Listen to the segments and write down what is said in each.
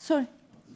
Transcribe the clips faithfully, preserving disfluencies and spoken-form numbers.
Sorry.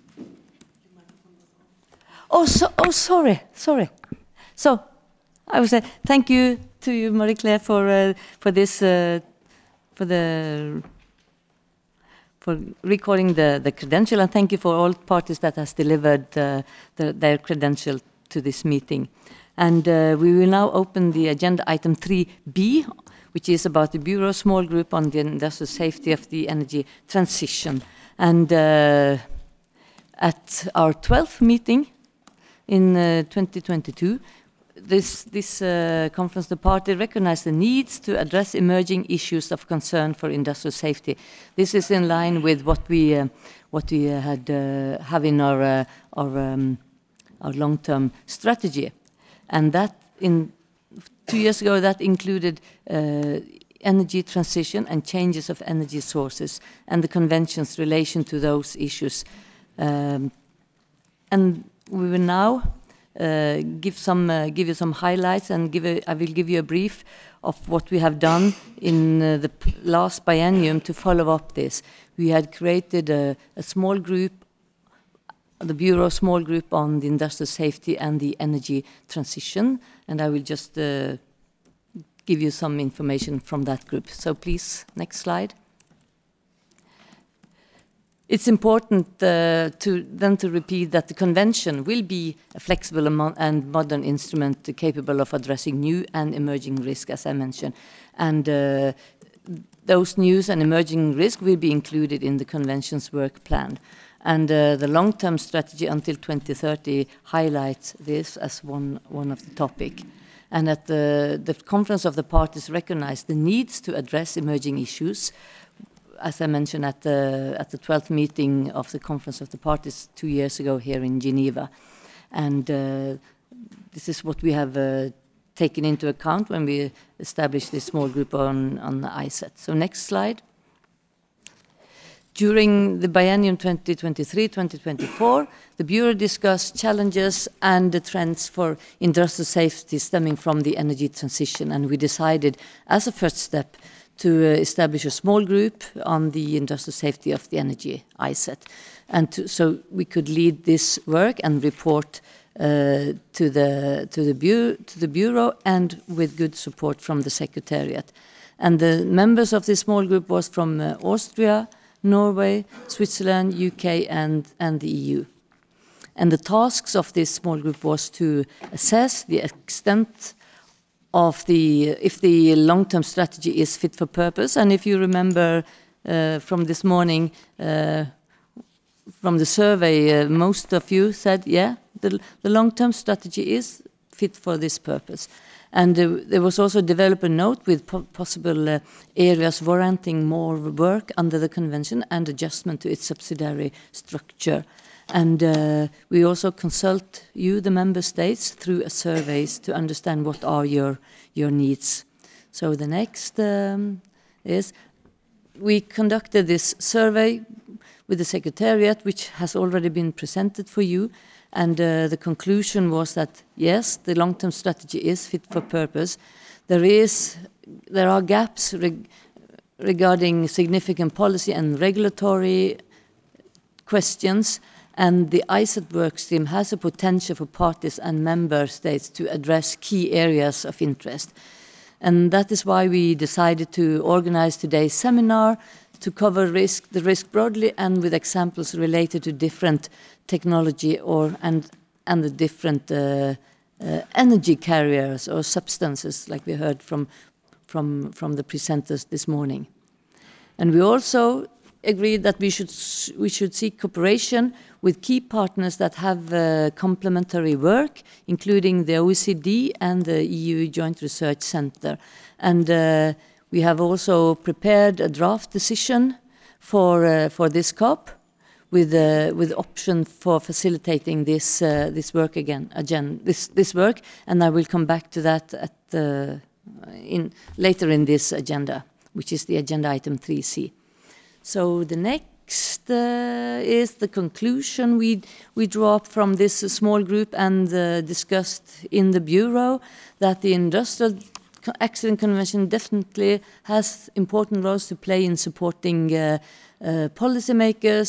Oh, so, oh, sorry, sorry. So, I would say thank you to you, Marie-Claire, for uh, for this uh, for the for recording the the credential, and thank you for all parties that has delivered uh, the, their credential to this meeting. And uh, we will now open the agenda item three B, which is about the Bureau small group on the industrial safety of the energy transition. And uh, at our twelfth meeting in uh, twenty twenty-two, this, this uh, conference, the party recognized the needs to address emerging issues of concern for industrial safety. This is in line with what we, uh, what we uh, had uh, have in our, uh, our, um, our long-term strategy. And that, in two years ago, that included uh, energy transition and changes of energy sources and the convention's relation to those issues. Um, and we will now uh, give some uh, give you some highlights, and give a, I will give you a brief of what we have done in uh, the last biennium to follow up this. We had created a, a small group, the Bureau small group on the industrial safety and the energy transition, and I will just uh, give you some information from that group. So please, next slide. It's important uh, to then to repeat that the convention will be a flexible and modern instrument capable of addressing new and emerging risks, as I mentioned. And uh, those new and emerging risks will be included in the convention's work plan. And uh, the long-term strategy until twenty thirty highlights this as one, one of the topics. And at the, the conference of the parties recognized the needs to address emerging issues, as I mentioned at the, at the twelfth meeting of the Conference of the Parties two years ago here in Geneva. And uh, this is what we have uh, taken into account when we established this small group on, on the I S E T. So next slide. During the biennium twenty twenty-three twenty twenty-four, the Bureau discussed challenges and the trends for industrial safety stemming from the energy transition. And we decided, as a first step, to uh, establish a small group on the industrial safety of the energy, I S E T. And to, so we could lead this work and report uh, to, the, to, the bureau, to the Bureau, and with good support from the Secretariat. And the members of this small group was from uh, Austria, Norway, Switzerland, U K, and, and the E U. And the tasks of this small group was to assess the extent of the, if the long-term strategy is fit for purpose. And if you remember uh, from this morning, uh, from the survey, uh, most of you said, yeah, the, the long-term strategy is fit for this purpose. And uh, there was also developed a note with po possible uh, areas warranting more work under the convention and adjustment to its subsidiary structure. And uh, we also consult you, the member states, through a surveys to understand what are your, your needs. So the next um, is, we conducted this survey with the Secretariat, which has already been presented for you. And uh, the conclusion was that, yes, the long-term strategy is fit for purpose. There is, there are gaps reg regarding significant policy and regulatory questions, and the I S E T work stream has a potential for parties and member states to address key areas of interest. And that is why we decided to organize today's seminar to cover risk, the risk broadly, and with examples related to different technology or and and the different uh, uh, energy carriers or substances, like we heard from from from the presenters this morning. And we also agreed that we should we should seek cooperation with key partners that have uh, complementary work, including the O E C D and the E U Joint Research Centre. And uh, we have also prepared a draft decision for uh, for this COP, with uh, with option for facilitating this uh, this work again, again this this work, and I will come back to that at the, in later in this agenda, which is the agenda item three C. So the next uh, is the conclusion we we draw up from this uh, small group and uh, discussed in the Bureau, that the Industrial Accident Convention definitely has important roles to play in supporting uh, uh, policymakers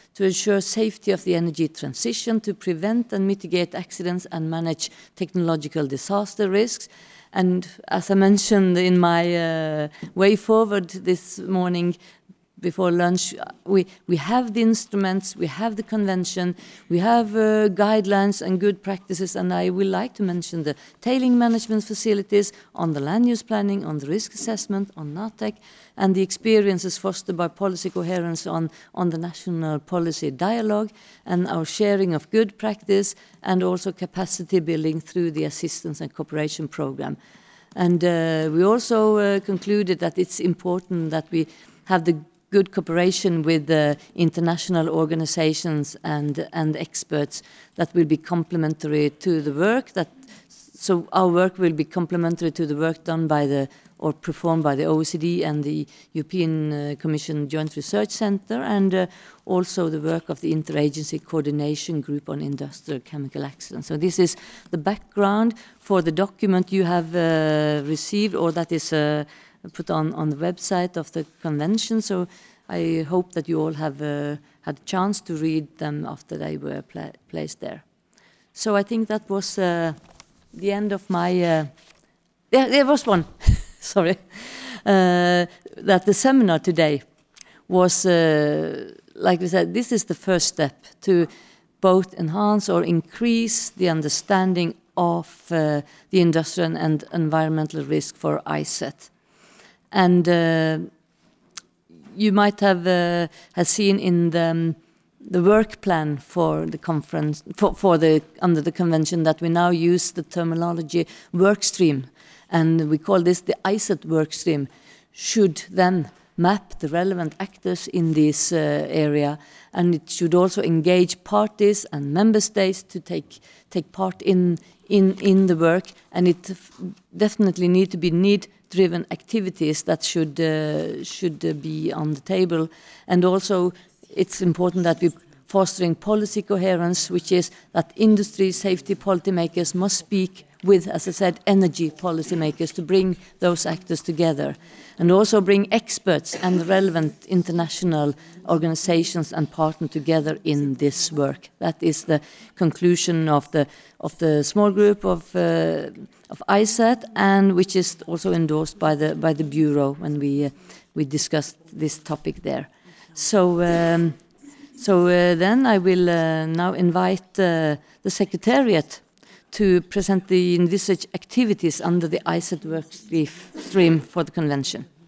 to ensure safety of the energy transition, to prevent and mitigate accidents and manage technological disaster risks. And as I mentioned in my uh, way forward this morning, before lunch, we, we have the instruments, we have the convention, we have uh, guidelines and good practices, and I would like to mention the tailing management facilities, on the land use planning, on the risk assessment, on NATEC, and the experiences fostered by policy coherence on, on the national policy dialogue, and our sharing of good practice, and also capacity building through the assistance and cooperation program. And uh, we also uh, concluded that it's important that we have the good cooperation with the international organizations and and experts that will be complementary to the work that so our work will be complementary to the work done by the or performed by the O E C D and the European uh, Commission Joint Research Centre, and uh, also the work of the Interagency Coordination Group on Industrial Chemical Accidents. So this is the background for the document you have uh, received, or that is uh, put on, on the website of the convention. So I hope that you all have uh, had a chance to read them after they were pla placed there. So I think that was uh, the end of my, uh, there, there was one, sorry, uh, that the seminar today was, uh, like we said, this is the first step to both enhance or increase the understanding of uh, the industrial and environmental risk for I C E T. And uh, you might have, uh, have seen in the, um, the work plan for the conference, for, for the, under the convention, that we now use the terminology work stream. And we call this the I C E T work stream, should then map the relevant actors in this uh, area, and it should also engage parties and member states to take take part in in in the work, and it definitely need to be need-driven activities that should uh, should uh, be on the table, and also it's important that we fostering policy coherence, which is that industry safety policymakers must speak with, as I said, energy policymakers to bring those actors together, and also bring experts and relevant international organizations and partners together in this work. That is the conclusion of the of the small group of uh, of I C E T, and which is also endorsed by the by the bureau when we uh, we discussed this topic there. So. Um, So uh, then I will uh, now invite uh, the Secretariat to present the envisaged activities under the I C E T work stream for the convention.